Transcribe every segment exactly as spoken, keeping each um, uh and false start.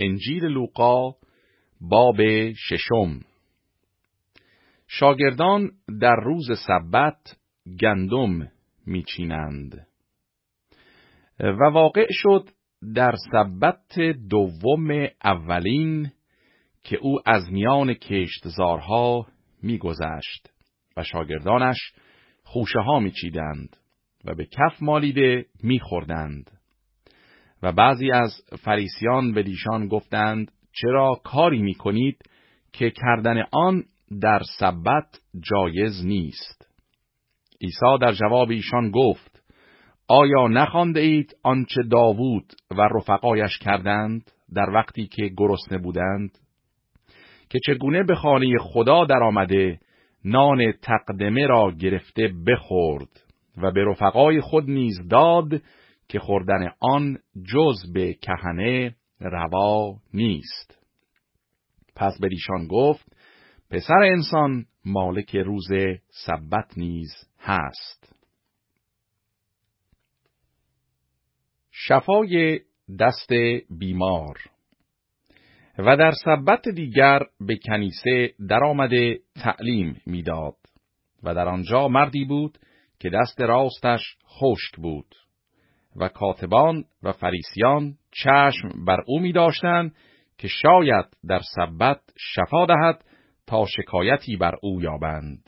انجیل لوقا باب ششم. شاگردان در روز سبت گندم میچینند. و واقع شد در سبت دوم اولین که او از میان کشتزارها میگذشت و شاگردانش خوشه ها میچیدند و به کف مالیده میخوردند. و بعضی از فریسیان به ایشان گفتند چرا کاری میکنید که کردن آن در سبت جایز نیست؟ عیسی در جواب ایشان گفت آیا نخوانده اید آنچه داوود و رفقایش کردند در وقتی که گرسنه بودند، که چگونه به خانه خدا در آمده نان تقدمه را گرفته بخورد و به رفقای خود نیز داد که خوردن آن جز به کهنه روا نیست. پس به ایشان گفت پسر انسان مالک روز سبت نیز هست. شفای دست بیمار. و در سبت دیگر به کنیسه در آمده تعلیم میداد و در آنجا مردی بود که دست راستش خشک بود و کاتبان و فریسیان چشم بر او می داشتند که شاید در سبت شفا دهد تا شکایتی بر او یابند.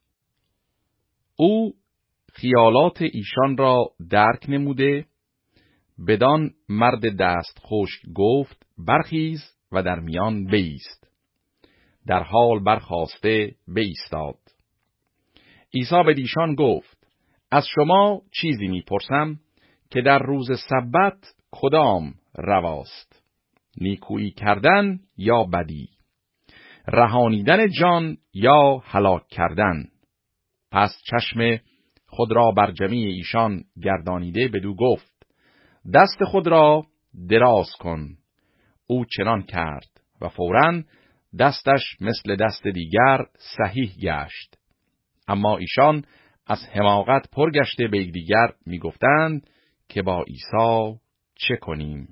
او خیالات ایشان را درک نموده بدان مرد دست خشک گفت برخیز و در میان بایست. در حال برخاسته بایستاد. عیسی به ایشان گفت از شما چیزی میپرسم که در روز سبت کدام رواست، نیکویی کردن یا بدی، رهانیدن جان یا هلاک کردن؟ پس چشم خود را بر جمیع ایشان گردانیده بدو گفت دست خود را دراز کن. او چنان کرد و فوراً دستش مثل دست دیگر صحیح گشت. اما ایشان از حماقت پرگشته به یکدیگر میگفتند که با عیسی چه کنیم؟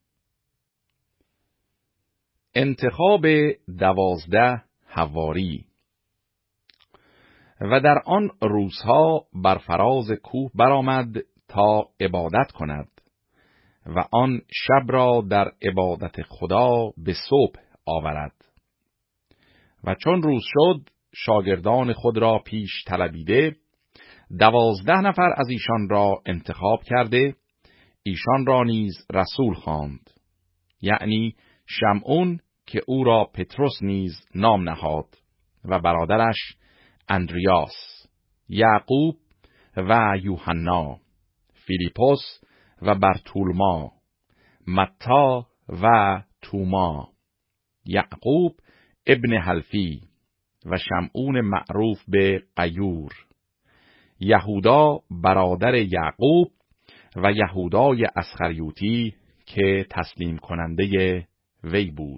انتخاب دوازده حواری. و در آن روزها بر فراز کوه برآمد تا عبادت کند و آن شب را در عبادت خدا به صبح آورد. و چون روز شد شاگردان خود را پیش طلبیده دوازده نفر از ایشان را انتخاب کرده ایشان را نیز رسول خواند، یعنی شمعون که او را پتروس نیز نام نهاد و برادرش اندریاس، یعقوب و یوحنا، فیلیپوس و برتولما، متی و توما، یعقوب ابن حلفی و شمعون معروف به قیور، یهودا برادر یعقوب و یهودای اسخریوطی که تسلیم کننده وی بود.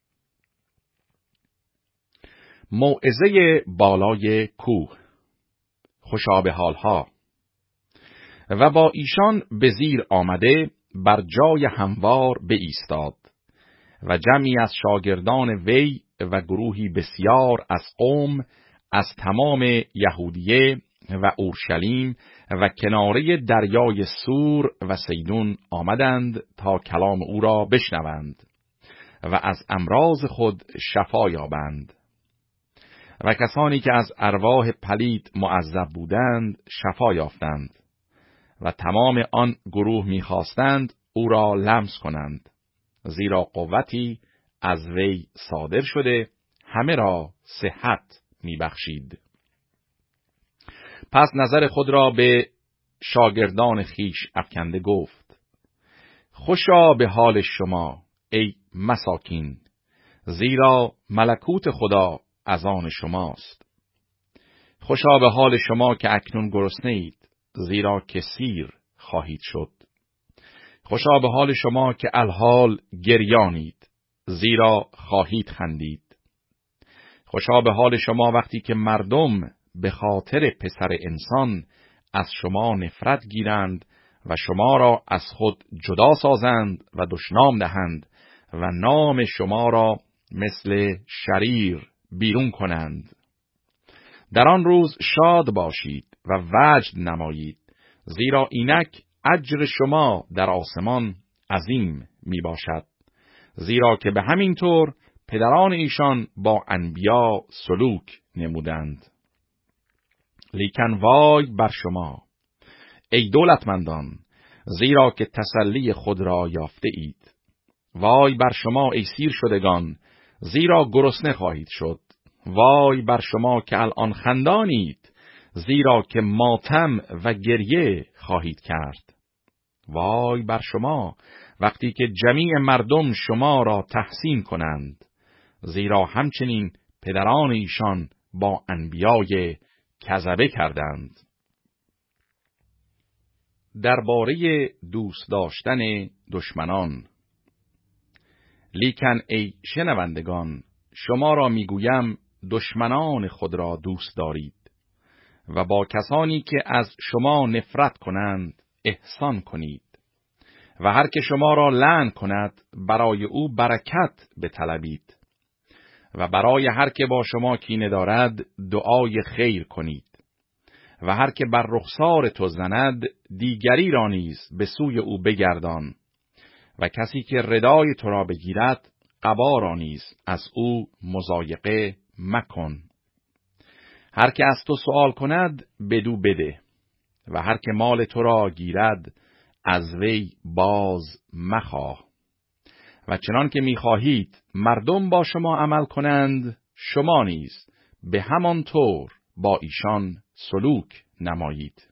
موعظه بالای کوه. خوشا به حالها. و با ایشان به زیر آمده بر جای هموار بایستاد و جمعی از شاگردان وی و گروهی بسیار از قوم از تمام یهودیه و اورشلیم و کناره دریای سور و سیدون آمدند تا کلام او را بشنوند و از امراض خود شفا یابند. و کسانی که از ارواح پلید معذب بودند شفا یافتند و تمام آن گروه می‌خواستند او را لمس کنند، زیرا قوتی از وی صادر شده همه را صحت می‌بخشید. پس نظر خود را به شاگردان خیش افکنده گفت خوشا به حال شما ای مساکین، زیرا ملکوت خدا از آن شماست. خوشا به حال شما که اکنون گرسنه اید، زیرا که سیر خواهید شد. خوشا به حال شما که الحال گریانید، زیرا خواهید خندید. خوشا به حال شما وقتی که مردم به خاطر پسر انسان از شما نفرت گیرند و شما را از خود جدا سازند و دشنام دهند و نام شما را مثل شریر بیرون کنند. در آن روز شاد باشید و وجد نمایید، زیرا اینک اجر شما در آسمان عظیم می باشد، زیرا که به همین طور پدران ایشان با انبیا سلوک نمودند. لیکن وای بر شما ای دولتمندان، زیرا که تسلی خود را یافته اید. وای بر شما ای سیر شدگان، زیرا گرسنه خواهید شد. وای بر شما که الان خندانید، زیرا که ماتم و گریه خواهید کرد. وای بر شما وقتی که جمیع مردم شما را تحسین کنند، زیرا همچنین پدران ایشان با انبیای کذبه کردند. درباره دوست داشتن دشمنان. لیکن ای شنوندگان، شما را میگویم دشمنان خود را دوست دارید و با کسانی که از شما نفرت کنند احسان کنید و هر که شما را لعن کند برای او برکت بطلبید و برای هر که با شما کینه دارد دعای خیر کنید و هر که بر رخسار تو زند دیگری را نیز به سوی او بگردان و کسی که ردای تو را بگیرد قبا را نیز از او مضایقه مکن. هر که از تو سؤال کند بدو بده و هر که مال تو را گیرد از وی باز مخواه. و چنان که می‌خواهید مردم با شما عمل کنند، شما نیز به همان طور با ایشان سلوک نمایید.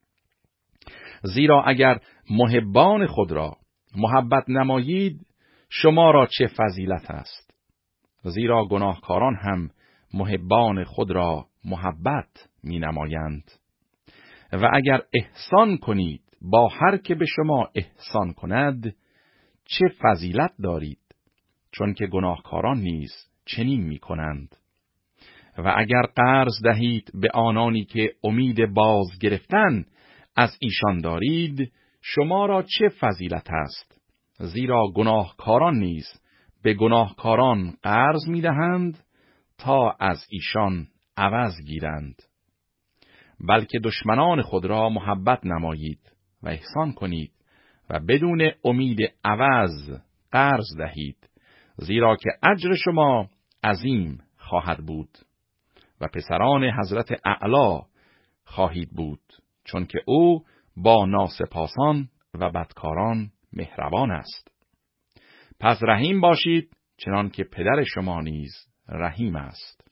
زیرا اگر محبان خود را محبت نمایید، شما را چه فضیلت است؟ زیرا گناهکاران هم محبان خود را محبت می نمایند. و اگر احسان کنید با هر که به شما احسان کند، چه فضیلت دارید؟ چون که گناهکاران نیز چنین می کنند. و اگر قرض دهید به آنانی که امید باز گرفتن از ایشان دارید، شما را چه فضیلت است؟ زیرا گناهکاران نیز به گناهکاران قرض می دهند تا از ایشان عوض گیرند. بلکه دشمنان خود را محبت نمایید و احسان کنید و بدون امید عوض قرض دهید، زیرا که اجر شما عظیم خواهد بود و پسران حضرت اعلی خواهید بود، چون که او با ناسپاسان و بدکاران مهربان است. پس رحیم باشید چنان که پدر شما نیز رحیم است.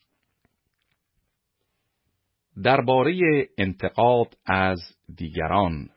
درباره انتقاد از دیگران.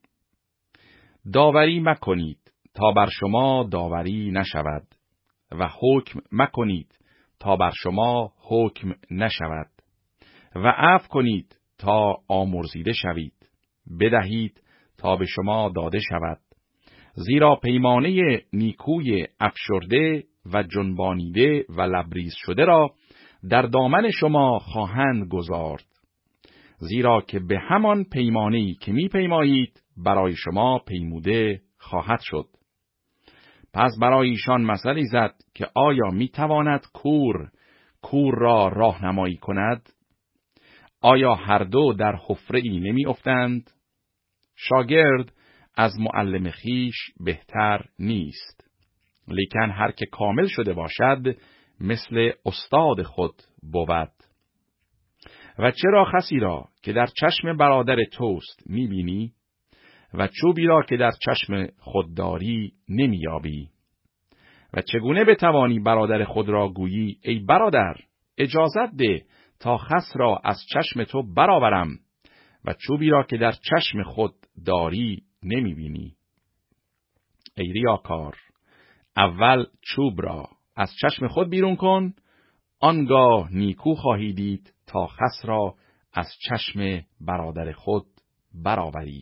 داوری مکنید تا بر شما داوری نشود و حکم مکنید تا بر شما حکم نشود و عفو کنید تا آمرزیده شوید. بدهید تا به شما داده شود، زیرا پیمانه نیکوی افشرده و جنبانیده و لبریز شده را در دامن شما خواهند گذارد، زیرا که به همان پیمانه‌ای که می پیمایید برای شما پیموده خواهد شد. پس برای ایشان مثلی زد که آیا می تواند کور کور را راهنمایی کند؟ آیا هر دو در حفره‌ای نمی افتند؟ شاگرد از معلم خیش بهتر نیست، لیکن هر که کامل شده باشد مثل استاد خود بود. و چرا خسی را که در چشم برادر توست می بینی و چوبی را که در چشم خود داری نمی یابی؟ و چگونه بتوانی برادر خود را گویی ای برادر اجازت ده تا خس را از چشم تو برآورم و چوبی را که در چشم خود داری نمی بینی؟ ای ریاکار، اول چوب را از چشم خود بیرون کن، آنگاه نیکو خواهی دید تا خس را از چشم برادر خود برآوری.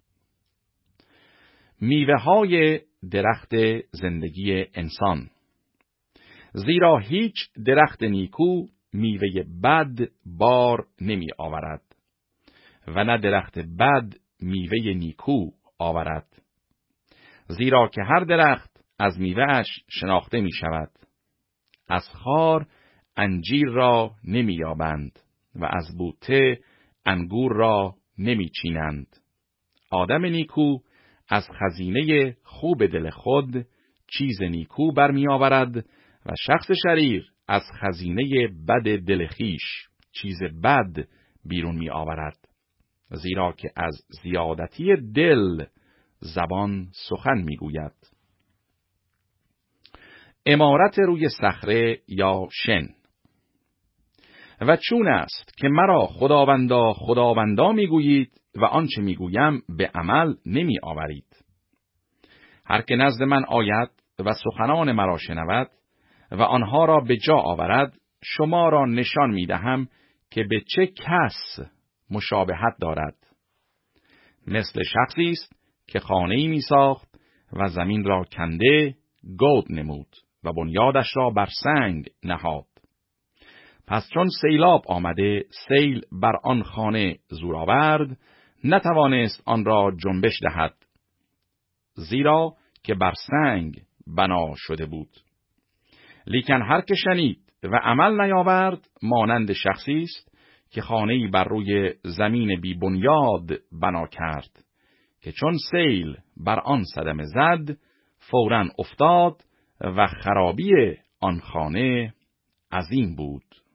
میوه های درخت زندگی انسان. زیرا هیچ درخت نیکو میوه بد بار نمی آورد و نه درخت بد میوه نیکو آورد. زیرا که هر درخت از میوه‌اش شناخته می شود. از خار انجیر را نمی یابند و از بوته انگور را نمی چینند. آدم نیکو از خزینه خوب دل خود چیز نیکو برمی آورد و شخص شریر از خزینه بد دل خویش چیز بد بیرون می آورد. زیرا که از زیادتی دل زبان سخن می گوید. عمارت روی صخره یا شن. و چون است که مرا خداوندا خداوندا می گویید و آنچه می گویم به عمل نمی آورید. هر که نزد من آید و سخنان مرا شنود و آنها را به جا آورد، شما را نشان می دهم که به چه کس مشابهت دارد. مثل شخصی است که خانه‌ای می ساخت و زمین را کنده گود نمود و بنیادش را بر سنگ نهاد. پس چون سیلاب آمده سیل بر آن خانه زور آورد، نتوانست آن را جنبش دهد، زیرا که بر سنگ بنا شده بود. لیکن هر که شنید و عمل نیاورد مانند شخصی است که خانه‌ای بر روی زمین بی بنیاد بنا کرد، که چون سیل بر آن صدمه زد فوراً افتاد و خرابی آن خانه عظیم بود.